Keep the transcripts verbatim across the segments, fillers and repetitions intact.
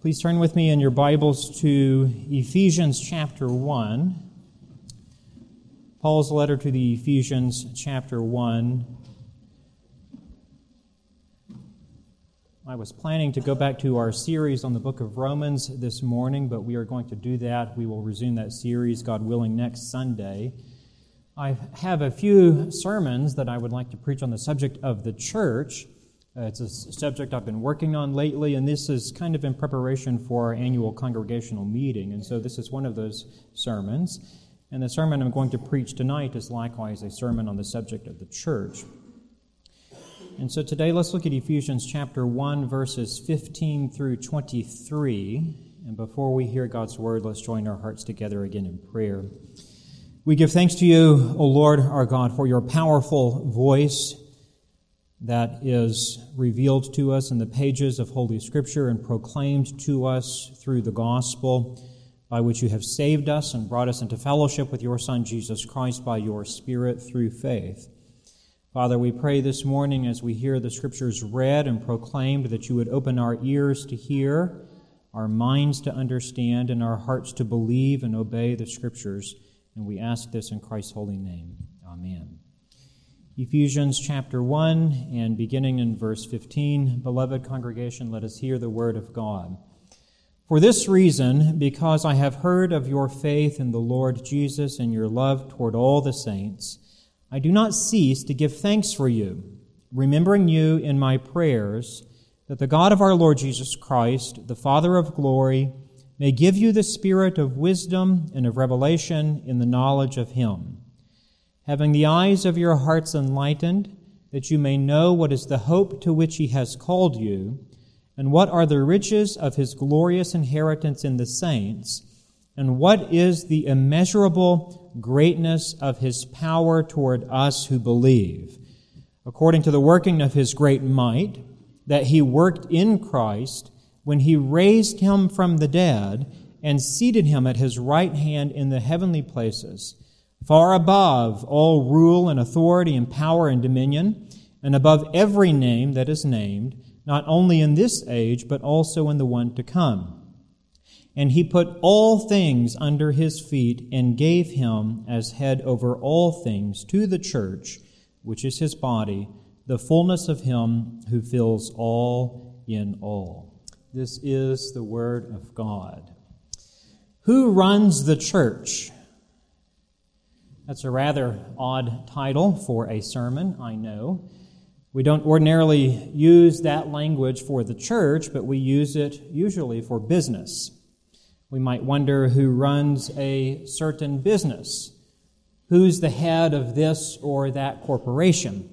Please turn with me in your Bibles to Ephesians chapter one. Paul's letter to the Ephesians chapter one. I was planning to go back to our series on the book of Romans this morning, but we are going to do that. We will resume that series, God willing, next Sunday. I have a few sermons that I would like to preach on the subject of the church. Uh, it's a subject I've been working on lately, and this is kind of in preparation for our annual congregational meeting, and so this is one of those sermons. And the sermon I'm going to preach tonight is likewise a sermon on the subject of the church. And so today let's look at Ephesians chapter one, verses fifteen through twenty-three. And before we hear God's word, let's join our hearts together again in prayer. We give thanks to you, O Lord our God, for your powerful voice that is revealed to us in the pages of Holy Scripture and proclaimed to us through the gospel, by which you have saved us and brought us into fellowship with your Son, Jesus Christ, by your Spirit through faith. Father, we pray this morning as we hear the Scriptures read and proclaimed that you would open our ears to hear, our minds to understand, and our hearts to believe and obey the Scriptures. And we ask this in Christ's holy name. Amen. Ephesians chapter one, and beginning in verse fifteen, beloved congregation, let us hear the word of God. For this reason, because I have heard of your faith in the Lord Jesus and your love toward all the saints, I do not cease to give thanks for you, remembering you in my prayers, that the God of our Lord Jesus Christ, the Father of glory, may give you the spirit of wisdom and of revelation in the knowledge of him, having the eyes of your hearts enlightened, that you may know what is the hope to which he has called you, and what are the riches of his glorious inheritance in the saints, and what is the immeasurable greatness of his power toward us who believe, according to the working of his great might, that he worked in Christ when he raised him from the dead and seated him at his right hand in the heavenly places, far above all rule and authority and power and dominion, and above every name that is named, not only in this age, but also in the one to come. And he put all things under his feet and gave him as head over all things to the church, which is his body, the fullness of him who fills all in all. This is the word of God. Who runs the church? That's a rather odd title for a sermon, I know. We don't ordinarily use that language for the church, but we use it usually for business. We might wonder who runs a certain business, who's the head of this or that corporation.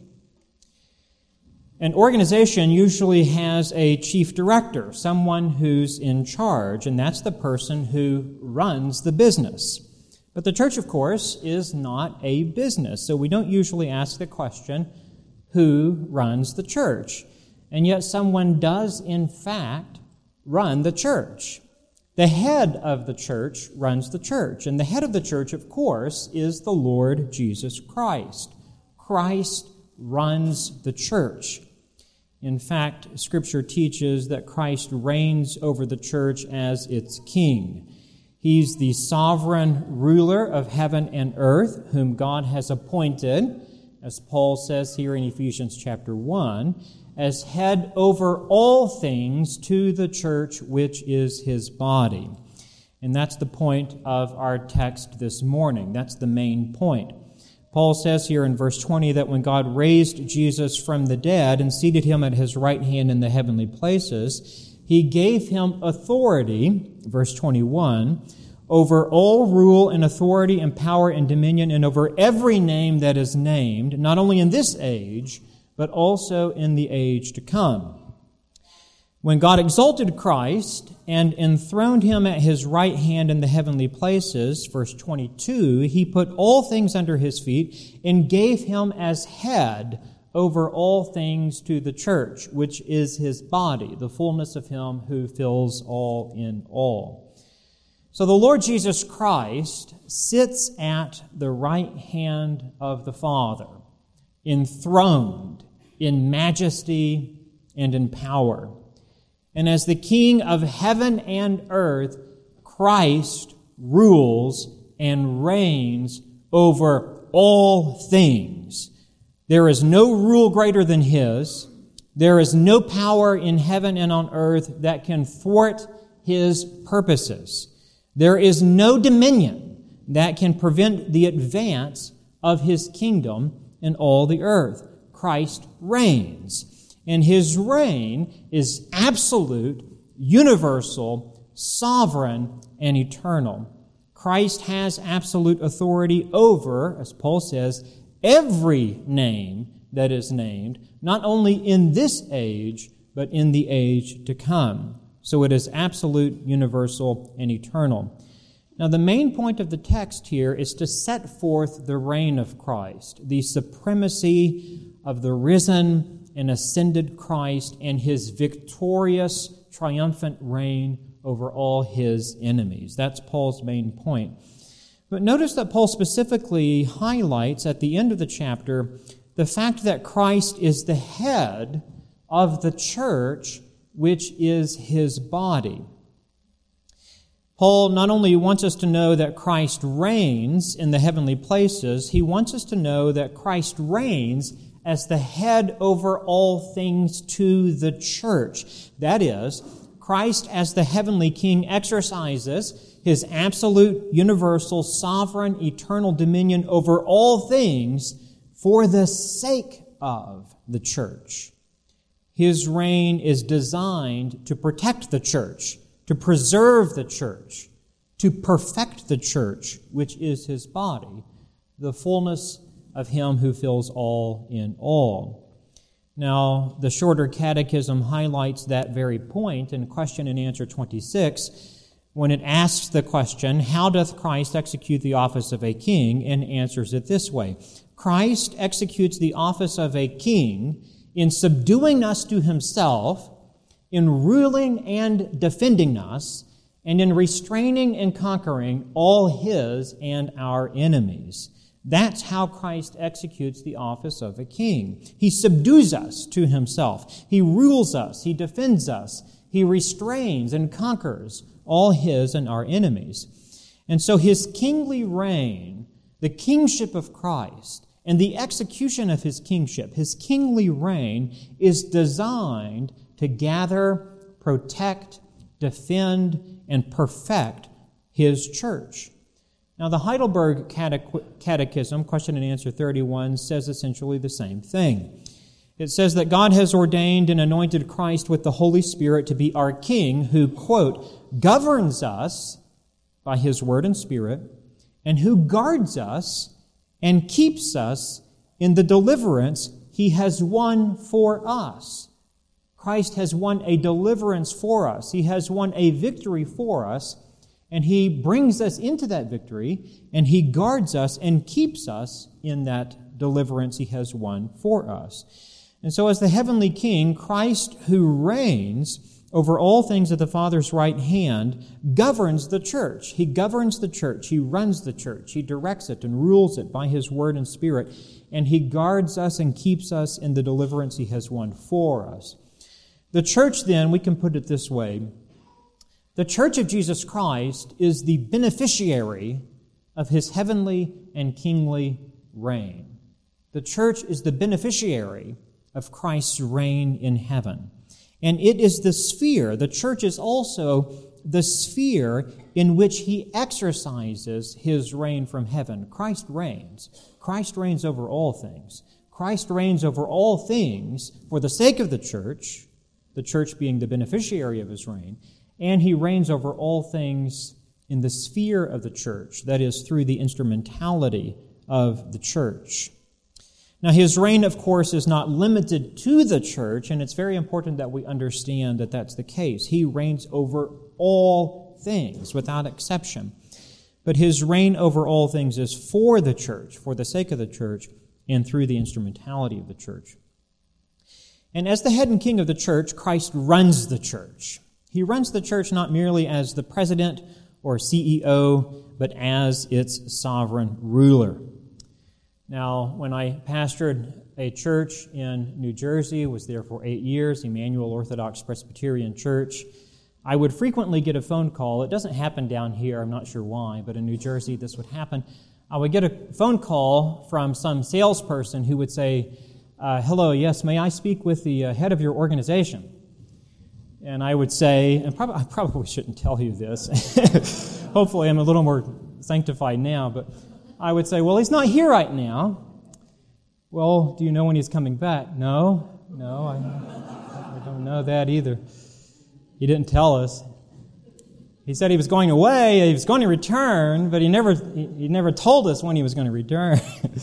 An organization usually has a chief director, someone who's in charge, and that's the person who runs the business. But the church, of course, is not a business, so we don't usually ask the question, who runs the church? And yet someone does, in fact, run the church. The head of the church runs the church, and the head of the church, of course, is the Lord Jesus Christ. Christ runs the church. In fact, Scripture teaches that Christ reigns over the church as its king. He's the sovereign ruler of heaven and earth, whom God has appointed, as Paul says here in Ephesians chapter one, as head over all things to the church, which is his body. And that's the point of our text this morning. That's the main point. Paul says here in verse twenty that when God raised Jesus from the dead and seated him at his right hand in the heavenly places, he gave him authority, verse twenty-one, over all rule and authority and power and dominion, and over every name that is named, not only in this age, but also in the age to come. When God exalted Christ and enthroned him at his right hand in the heavenly places, verse twenty-two, he put all things under his feet and gave him as head over all things to the church, which is his body, the fullness of him who fills all in all. So the Lord Jesus Christ sits at the right hand of the Father, enthroned in majesty and in power. And as the King of heaven and earth, Christ rules and reigns over all things. There is no rule greater than His. There is no power in heaven and on earth that can thwart His purposes. There is no dominion that can prevent the advance of His kingdom in all the earth. Christ reigns, and His reign is absolute, universal, sovereign, and eternal. Christ has absolute authority over, as Paul says, every name that is named, not only in this age, but in the age to come. So it is absolute, universal, and eternal. Now, the main point of the text here is to set forth the reign of Christ, the supremacy of the risen and ascended Christ and His victorious, triumphant reign over all His enemies. That's Paul's main point. But notice that Paul specifically highlights at the end of the chapter the fact that Christ is the head of the church, which is His body. Paul not only wants us to know that Christ reigns in the heavenly places, he wants us to know that Christ reigns as the head over all things to the church. That is, Christ as the heavenly King exercises His absolute, universal, sovereign, eternal dominion over all things for the sake of the church. His reign is designed to protect the church, to preserve the church, to perfect the church, which is His body, the fullness of Him who fills all in all. Now, the Shorter Catechism highlights that very point in question and answer twenty-six, when it asks the question, how doth Christ execute the office of a king, and answers it this way: Christ executes the office of a king in subduing us to Himself, in ruling and defending us, and in restraining and conquering all His and our enemies. That's how Christ executes the office of a king. He subdues us to Himself. He rules us. He defends us. He restrains and conquers all His and our enemies. And so His kingly reign, the kingship of Christ, and the execution of His kingship, His kingly reign, is designed to gather, protect, defend, and perfect His church. Now, the Heidelberg Catechism, question and answer thirty-one, says essentially the same thing. It says that God has ordained and anointed Christ with the Holy Spirit to be our King, who, quote, governs us by His word and Spirit, and who guards us and keeps us in the deliverance He has won for us. Christ has won a deliverance for us. He has won a victory for us, and He brings us into that victory, and He guards us and keeps us in that deliverance He has won for us. And so as the heavenly King, Christ, who reigns over all things at the Father's right hand, governs the church. He governs the church. He runs the church. He directs it and rules it by His word and Spirit, and He guards us and keeps us in the deliverance He has won for us. The church, then, we can put it this way: the church of Jesus Christ is the beneficiary of His heavenly and kingly reign. The church is the beneficiary of Christ's reign in heaven. And it is the sphere, the church is also the sphere in which He exercises His reign from heaven. Christ reigns. Christ reigns over all things. Christ reigns over all things for the sake of the church, the church being the beneficiary of His reign, and He reigns over all things in the sphere of the church, that is, through the instrumentality of the church. Now, His reign, of course, is not limited to the church, and it's very important that we understand that that's the case. He reigns over all things, without exception. But His reign over all things is for the church, for the sake of the church, and through the instrumentality of the church. And as the head and king of the church, Christ runs the church. He runs the church not merely as the president or C E O, but as its sovereign ruler. Now, when I pastored a church in New Jersey, was there for eight years, Emmanuel Orthodox Presbyterian Church, I would frequently get a phone call. It doesn't happen down here, I'm not sure why, but in New Jersey this would happen. I would get a phone call from some salesperson who would say, uh, hello, yes, may I speak with the uh, head of your organization? And I would say, and prob- I probably shouldn't tell you this. Hopefully I'm a little more sanctified now, but I would say, well, he's not here right now. Well, do you know when he's coming back? No, no, I, I don't know that either. He didn't tell us. He said he was going away, he was going to return, but he never he, he never told us when he was going to return.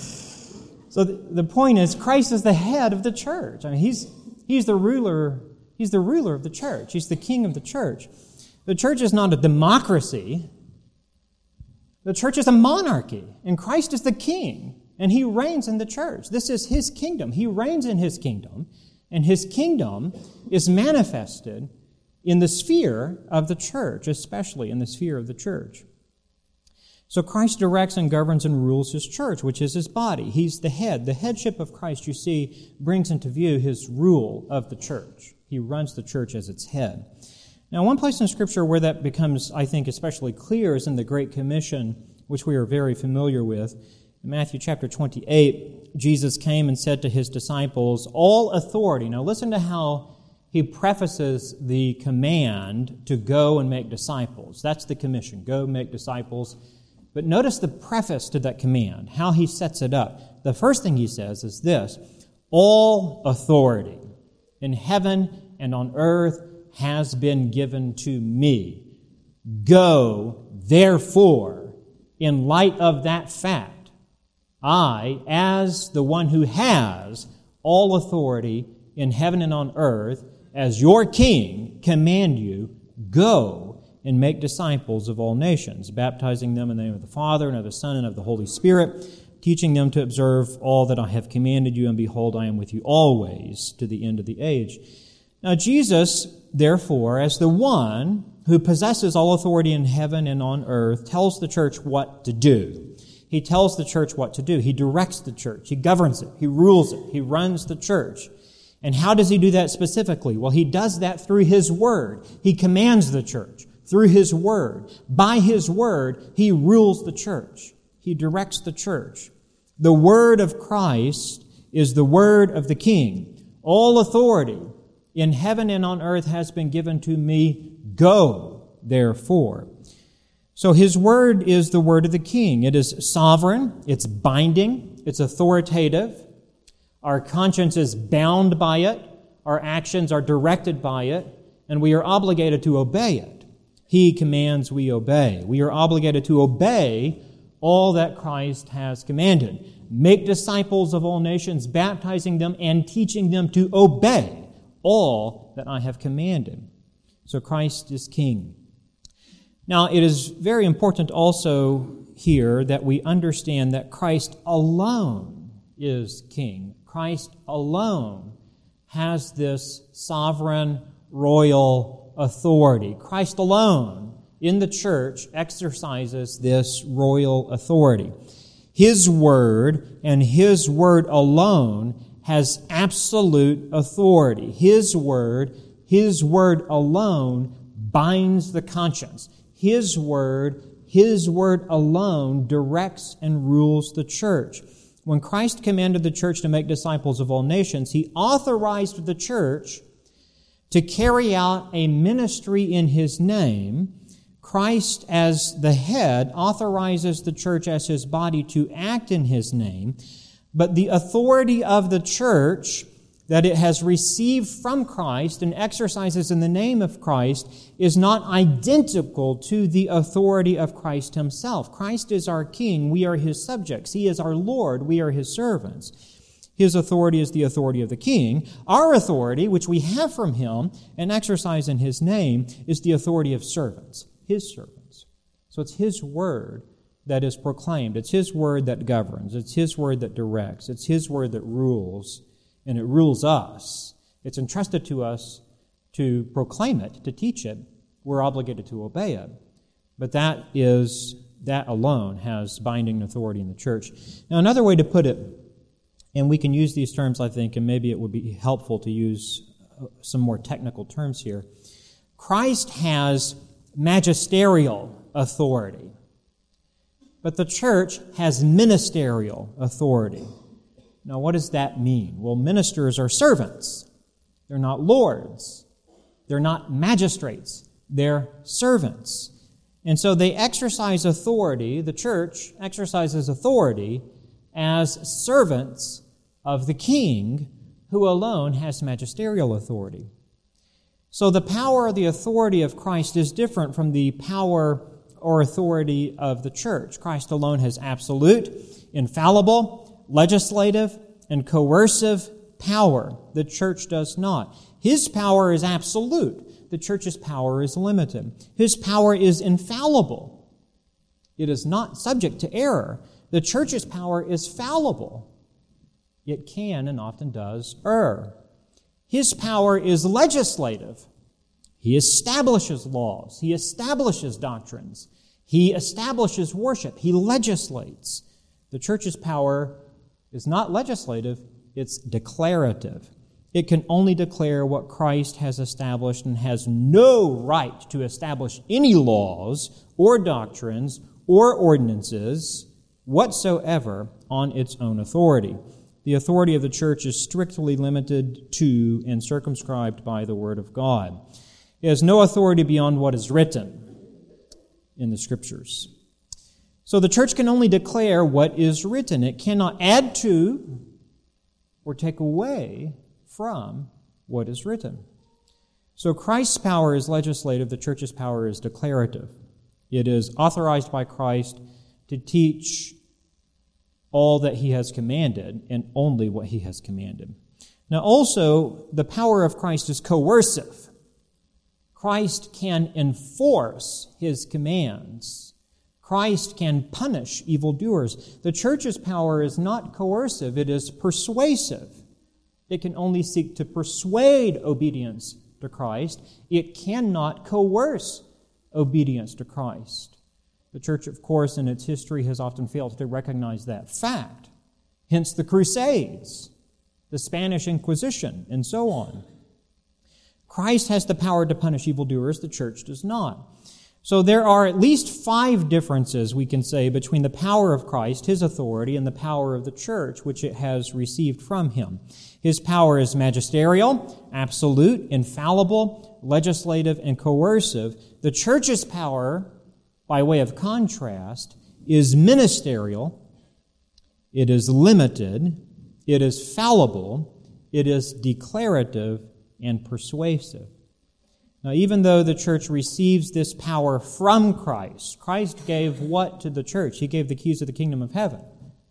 So the, the point is, Christ is the head of the church. I mean, he's he's the ruler, he's the ruler of the church. He's the king of the church. The church is not a democracy. The church is a monarchy, and Christ is the king, and he reigns in the church. This is his kingdom. He reigns in his kingdom, and his kingdom is manifested in the sphere of the church, especially in the sphere of the church. So Christ directs and governs and rules his church, which is his body. He's the head. The headship of Christ, you see, brings into view his rule of the church. He runs the church as its head. Now, one place in Scripture where that becomes, I think, especially clear is in the Great Commission, which we are very familiar with. In Matthew chapter twenty-eight, Jesus came and said to his disciples, all authority. Now, listen to how he prefaces the command to go and make disciples. That's the commission. Go make disciples. But notice the preface to that command, how he sets it up. The first thing he says is this: all authority in heaven and on earth has been given to me. Go, therefore, in light of that fact, I, as the one who has all authority in heaven and on earth, as your king, command you, go and make disciples of all nations, baptizing them in the name of the Father and of the Son and of the Holy Spirit, teaching them to observe all that I have commanded you, and behold, I am with you always to the end of the age. Now Jesus, therefore, as the one who possesses all authority in heaven and on earth, tells the church what to do. He tells the church what to do. He directs the church. He governs it. He rules it. He runs the church. And how does he do that specifically? Well, he does that through his word. He commands the church through his word. By his word, he rules the church. He directs the church. The word of Christ is the word of the King. All authority in heaven and on earth has been given to me. Go, therefore. So his word is the word of the King. It is sovereign. It's binding. It's authoritative. Our conscience is bound by it. Our actions are directed by it. And we are obligated to obey it. He commands, we obey. We are obligated to obey all that Christ has commanded. Make disciples of all nations, baptizing them and teaching them to obey all that I have commanded. So Christ is King. Now, it is very important also here that we understand that Christ alone is King. Christ alone has this sovereign, royal authority. Christ alone in the church exercises this royal authority. His word and his word alone has absolute authority. His word, his word alone binds the conscience. His word, his word alone directs and rules the church. When Christ commanded the church to make disciples of all nations, he authorized the church to carry out a ministry in his name. Christ, as the head, authorizes the church as his body to act in his name, but the authority of the church that it has received from Christ and exercises in the name of Christ is not identical to the authority of Christ himself. Christ is our King. We are his subjects. He is our Lord. We are his servants. His authority is the authority of the King. Our authority, which we have from him and exercise in his name, is the authority of servants, his servants. So it's his word that is proclaimed. It's his word that governs. It's his word that directs. It's his word that rules. And it rules us. It's entrusted to us to proclaim it, to teach it. We're obligated to obey it. But that is that alone has binding authority in the church. Now, another way to put it, and we can use these terms, I think, and maybe it would be helpful to use some more technical terms here. Christ has magisterial authority, but the church has ministerial authority. Now, what does that mean? Well, ministers are servants. They're not lords. They're not magistrates. They're servants. And so they exercise authority, the church exercises authority as servants of the king, who alone has magisterial authority. So the power or the authority of Christ is different from the power or authority of the church. Christ alone has absolute, infallible, legislative, and coercive power. The church does not. His power is absolute. The church's power is limited. His power is infallible. It is not subject to error. The church's power is fallible. It can and often does err. His power is legislative. He establishes laws. He establishes doctrines. He establishes worship. He legislates. The church's power is not legislative, it's declarative. It can only declare what Christ has established and has no right to establish any laws or doctrines or ordinances whatsoever on its own authority. The authority of the church is strictly limited to and circumscribed by the Word of God. It has no authority beyond what is written in the Scriptures. So the church can only declare what is written. It cannot add to or take away from what is written. So Christ's power is legislative, the church's power is declarative. It is authorized by Christ to teach all that he has commanded and only what he has commanded. Now also, the power of Christ is coercive. Christ can enforce his commands. Christ can punish evildoers. The church's power is not coercive, it is persuasive. It can only seek to persuade obedience to Christ. It cannot coerce obedience to Christ. The church, of course, in its history has often failed to recognize that fact. Hence the Crusades, the Spanish Inquisition, and so on. Christ has the power to punish evildoers, the church does not. So there are at least five differences, we can say, between the power of Christ, his authority, and the power of the church, which it has received from him. His power is magisterial, absolute, infallible, legislative, and coercive. The church's power, by way of contrast, is ministerial, it is limited, it is fallible, it is declarative, and persuasive. Now, even though the church receives this power from Christ, Christ gave what to the church? He gave the keys of the kingdom of heaven.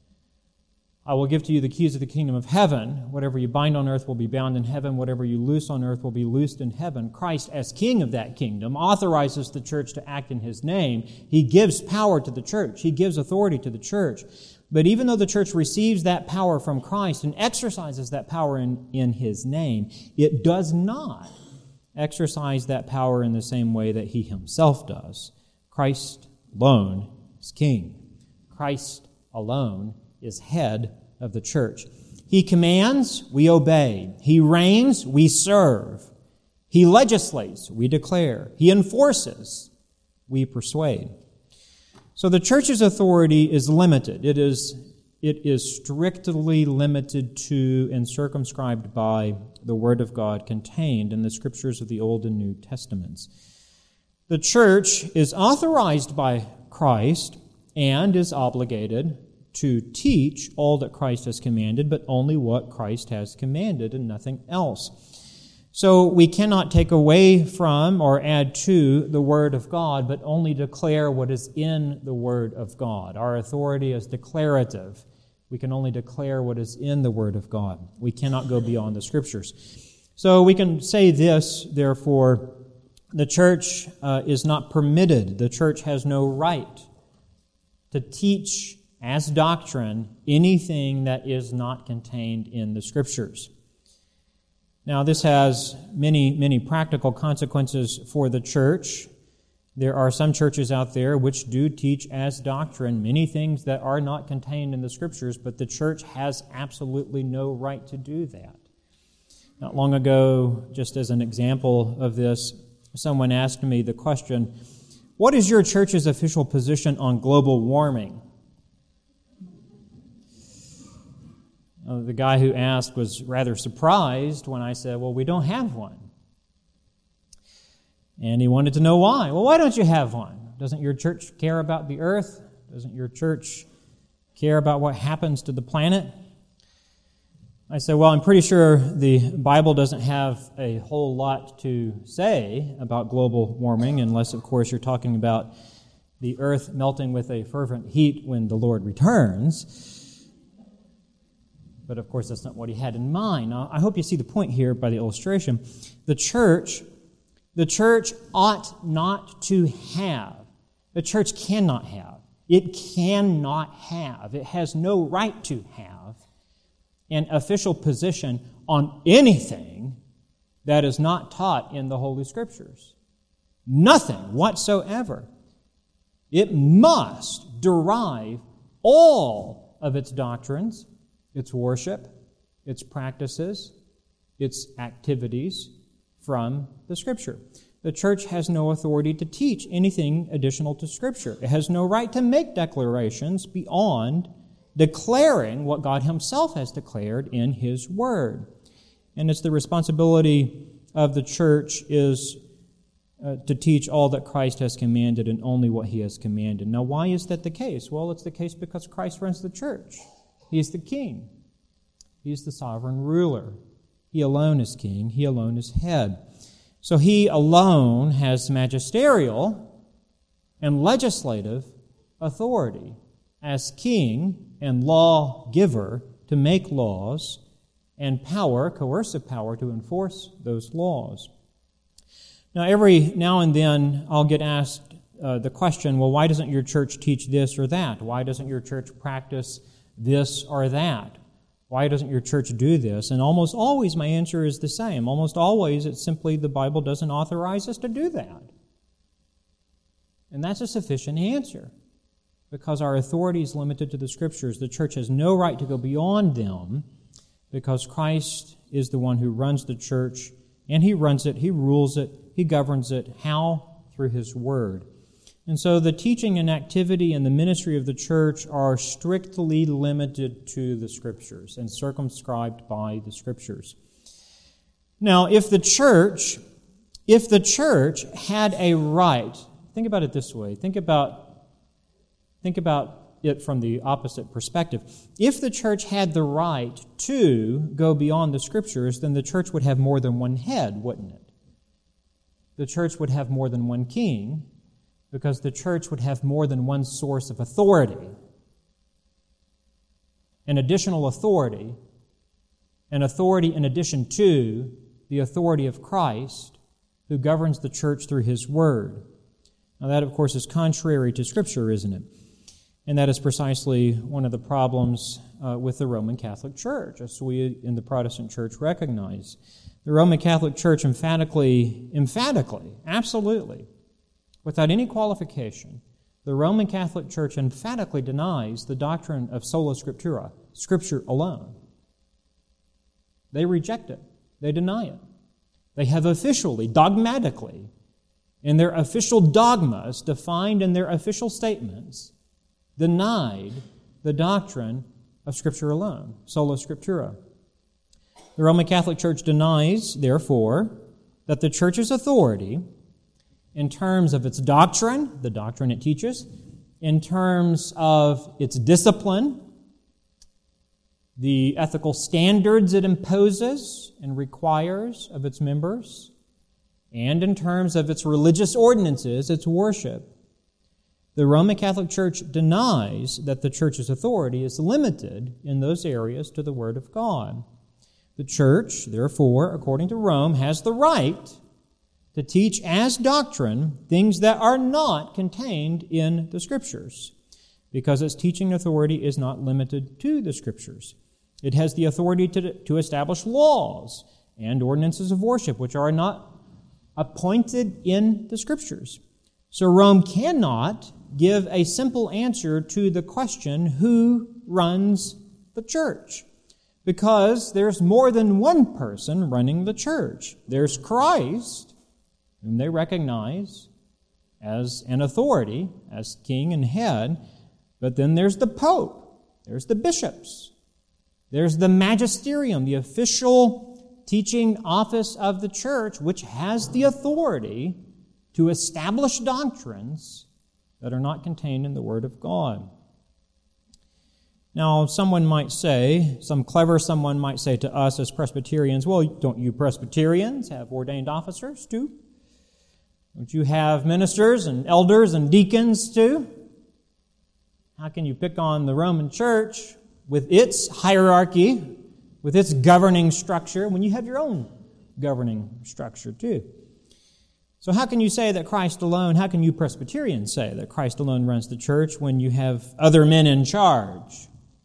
I will give to you the keys of the kingdom of heaven. Whatever you bind on earth will be bound in heaven. Whatever you loose on earth will be loosed in heaven. Christ, as king of that kingdom, authorizes the church to act in his name. He gives power to the church. He gives authority to the church. But even though the church receives that power from Christ and exercises that power in, in his name, it does not exercise that power in the same way that he himself does. Christ alone is king. Christ alone is head of the church. He commands, we obey. He reigns, we serve. He legislates, we declare. He enforces, we persuade. So the church's authority is limited. It is, it is strictly limited to and circumscribed by the Word of God contained in the Scriptures of the Old and New Testaments. The church is authorized by Christ and is obligated to teach all that Christ has commanded, but only what Christ has commanded and nothing else. So we cannot take away from or add to the Word of God, but only declare what is in the Word of God. Our authority is declarative. We can only declare what is in the Word of God. We cannot go beyond the Scriptures. So we can say this, therefore, the church uh, is not permitted, the church has no right to teach as doctrine anything that is not contained in the Scriptures. Now, this has many, many practical consequences for the church. There are some churches out there which do teach as doctrine many things that are not contained in the Scriptures, but the church has absolutely no right to do that. Not long ago, just as an example of this, someone asked me the question, "What is your church's official position on global warming?" Uh, the guy who asked was rather surprised when I said, "Well, we don't have one." And he wanted to know why. Well, why don't you have one? Doesn't your church care about the earth? Doesn't your church care about what happens to the planet? I said, well, I'm pretty sure the Bible doesn't have a whole lot to say about global warming, unless, of course, you're talking about the earth melting with a fervent heat when the Lord returns. But, of course, that's not what he had in mind. Now, I hope you see the point here by the illustration. The church The church ought not to have, the church cannot have, it cannot have, it has no right to have an official position on anything that is not taught in the Holy Scriptures. Nothing whatsoever. It must derive all of its doctrines, its worship, its practices, its activities from the Scripture. The church has no authority to teach anything additional to Scripture. It has no right to make declarations beyond declaring what God Himself has declared in His Word. And it's the responsibility of the church is uh, to teach all that Christ has commanded and only what He has commanded. Now, why is that the case? Well, it's the case because Christ runs the church. He is the king. He is the sovereign ruler. He alone is king. He alone is head. So He alone has magisterial and legislative authority as king and lawgiver to make laws and power, coercive power, to enforce those laws. Now, every now and then I'll get asked uh, the question, well, why doesn't your church teach this or that? Why doesn't your church practice this or that? Why doesn't your church do this? And almost always my answer is the same. Almost always it's simply the Bible doesn't authorize us to do that. And that's a sufficient answer because our authority is limited to the Scriptures. The church has no right to go beyond them because Christ is the one who runs the church, and He runs it, He rules it, He governs it. How? Through His Word. And so the teaching and activity and the ministry of the church are strictly limited to the Scriptures and circumscribed by the Scriptures. Now, if the church, if the church had a right, think about it this way, think about, think about it from the opposite perspective. If the church had the right to go beyond the Scriptures, then the church would have more than one head, wouldn't it? The church would have more than one king, because the church would have more than one source of authority. An additional authority, an authority in addition to the authority of Christ, who governs the church through His Word. Now that, of course, is contrary to Scripture, isn't it? And that is precisely one of the problems uh, with the Roman Catholic Church, as we in the Protestant Church recognize. The Roman Catholic Church emphatically, emphatically, absolutely, without any qualification, the Roman Catholic Church emphatically denies the doctrine of sola scriptura, Scripture alone. They reject it. They deny it. They have officially, dogmatically, in their official dogmas, defined in their official statements, denied the doctrine of Scripture alone, sola scriptura. The Roman Catholic Church denies, therefore, that the Church's authority in terms of its doctrine, the doctrine it teaches, in terms of its discipline, the ethical standards it imposes and requires of its members, and in terms of its religious ordinances, its worship. The Roman Catholic Church denies that the Church's authority is limited in those areas to the Word of God. The Church, therefore, according to Rome, has the right to teach as doctrine things that are not contained in the Scriptures, because its teaching authority is not limited to the Scriptures. It has the authority to, to establish laws and ordinances of worship, which are not appointed in the Scriptures. So Rome cannot give a simple answer to the question, who runs the church? Because there's more than one person running the church. There's Christ, whom they recognize as an authority, as king and head, but then there's the Pope, there's the bishops, there's the magisterium, the official teaching office of the church, which has the authority to establish doctrines that are not contained in the Word of God. Now, someone might say, some clever someone might say to us as Presbyterians, well, don't you Presbyterians have ordained officers too? Don't you have ministers and elders and deacons too? How can you pick on the Roman Church with its hierarchy, with its governing structure, when you have your own governing structure too? So how can you say that Christ alone, how can you Presbyterians say that Christ alone runs the church when you have other men in charge?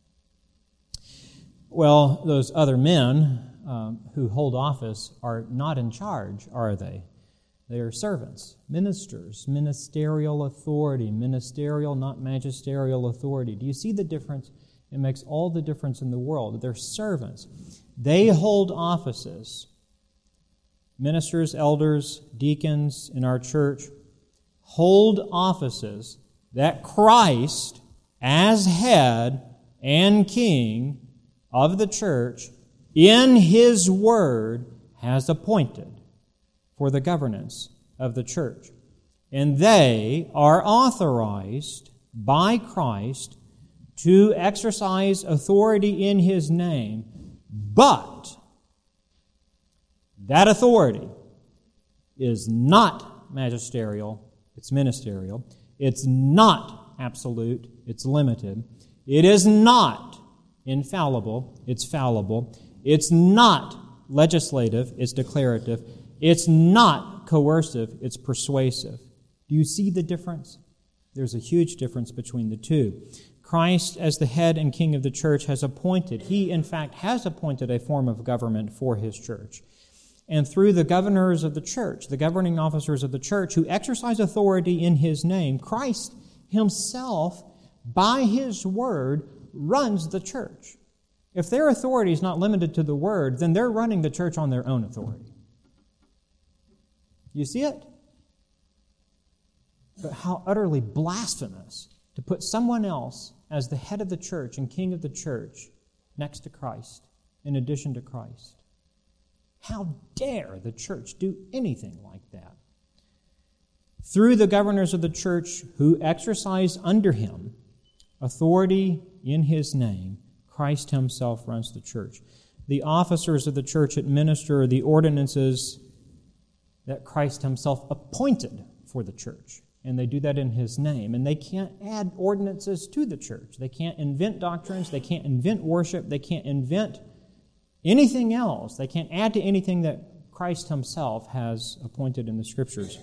Well, those other men um, who hold office are not in charge, are they? They are servants, ministers, ministerial authority, ministerial, not magisterial authority. Do you see the difference? It makes all the difference in the world. They're servants. They hold offices. Ministers, elders, deacons in our church hold offices that Christ, as head and king of the church, in His Word, has appointed for the governance of the church. And they are authorized by Christ to exercise authority in His name, but that authority is not magisterial, it's ministerial. It's not absolute, it's limited. It is not infallible, it's fallible. It's not legislative, it's declarative. It's not coercive, it's persuasive. Do you see the difference? There's a huge difference between the two. Christ, as the head and king of the church, has appointed, He in fact has appointed a form of government for His church. And through the governors of the church, the governing officers of the church who exercise authority in His name, Christ Himself, by His Word, runs the church. If their authority is not limited to the Word, then they're running the church on their own authority. You see it? But how utterly blasphemous to put someone else as the head of the church and king of the church next to Christ, in addition to Christ. How dare the church do anything like that? Through the governors of the church who exercise under Him authority in His name, Christ Himself runs the church. The officers of the church administer the ordinances that Christ Himself appointed for the church. And they do that in His name. And they can't add ordinances to the church. They can't invent doctrines. They can't invent worship. They can't invent anything else. They can't add to anything that Christ Himself has appointed in the Scriptures.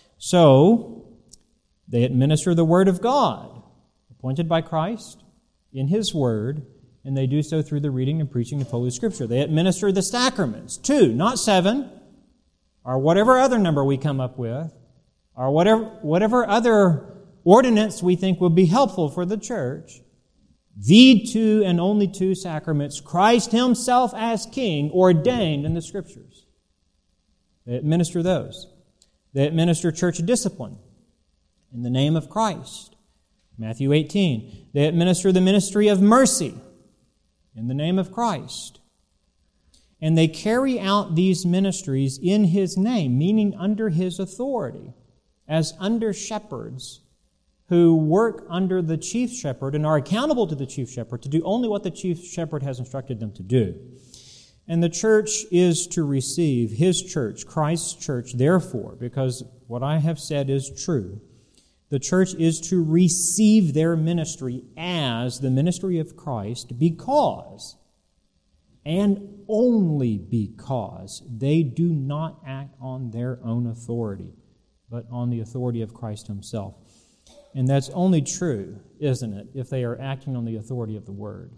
So, they administer the Word of God, appointed by Christ in His Word, and they do so through the reading and preaching of Holy Scripture. They administer the sacraments, two, not seven, or whatever other number we come up with, or whatever, whatever other ordinance we think would be helpful for the church. The two and only two sacraments Christ Himself as King ordained in the Scriptures. They administer those. They administer church discipline in the name of Christ. Matthew eighteen. They administer the ministry of mercy in the name of Christ. And they carry out these ministries in His name, meaning under His authority, as under shepherds who work under the chief shepherd and are accountable to the chief shepherd to do only what the chief shepherd has instructed them to do. And the church is to receive, His church, Christ's church, therefore, because what I have said is true, the church is to receive their ministry as the ministry of Christ because, and only because, they do not act on their own authority, but on the authority of Christ Himself. And that's only true, isn't it, if they are acting on the authority of the Word.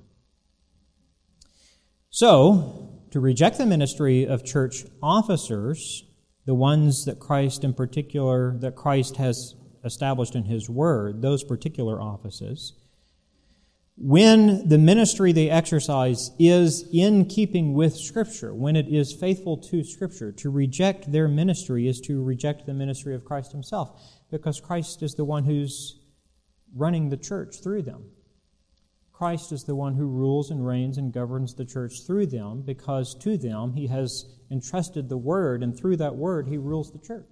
So, to reject the ministry of church officers, the ones that Christ in particular, that Christ has established in His Word, those particular offices, when the ministry they exercise is in keeping with Scripture, when it is faithful to Scripture, to reject their ministry is to reject the ministry of Christ Himself, because Christ is the one who's running the church through them. Christ is the one who rules and reigns and governs the church through them, because to them He has entrusted the Word, and through that Word He rules the church.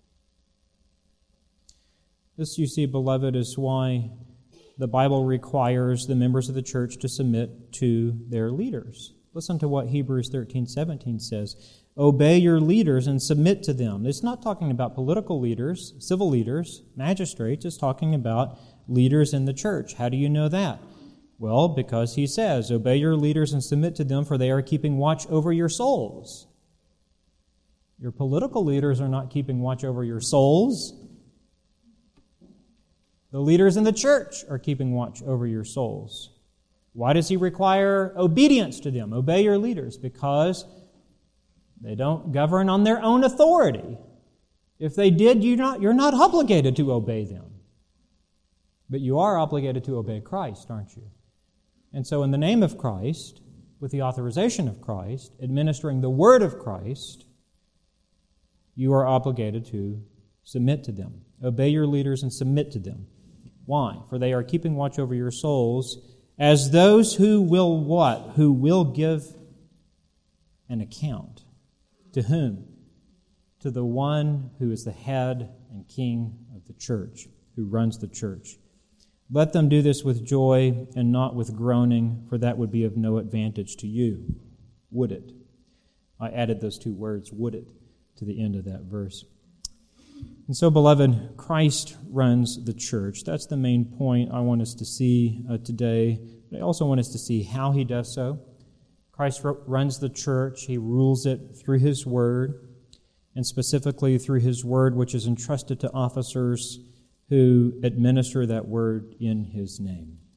This, you see, beloved, is why the Bible requires the members of the church to submit to their leaders. Listen to what Hebrews thirteen seventeen says. Obey your leaders and submit to them. It's not talking about political leaders, civil leaders, magistrates. It's talking about leaders in the church. How do you know that? Well, because he says, obey your leaders and submit to them, for they are keeping watch over your souls. Your political leaders are not keeping watch over your souls. The leaders in the church are keeping watch over your souls. Why does he require obedience to them? Obey your leaders, because they don't govern on their own authority. If they did, you're not, you're not obligated to obey them. But you are obligated to obey Christ, aren't you? And so in the name of Christ, with the authorization of Christ, administering the word of Christ, you are obligated to submit to them. Obey your leaders and submit to them. Why? For they are keeping watch over your souls as those who will what? Who will give an account. To whom? To the one who is the head and king of the church, who runs the church. Let them do this with joy and not with groaning, for that would be of no advantage to you. Would it? I added those two words, would it, to the end of that verse. And so, beloved, Christ runs the church. That's the main point I want us to see uh, today. But I also want us to see how he does so. Christ r- runs the church. He rules it through his word, and specifically through his word, which is entrusted to officers who administer that word in his name.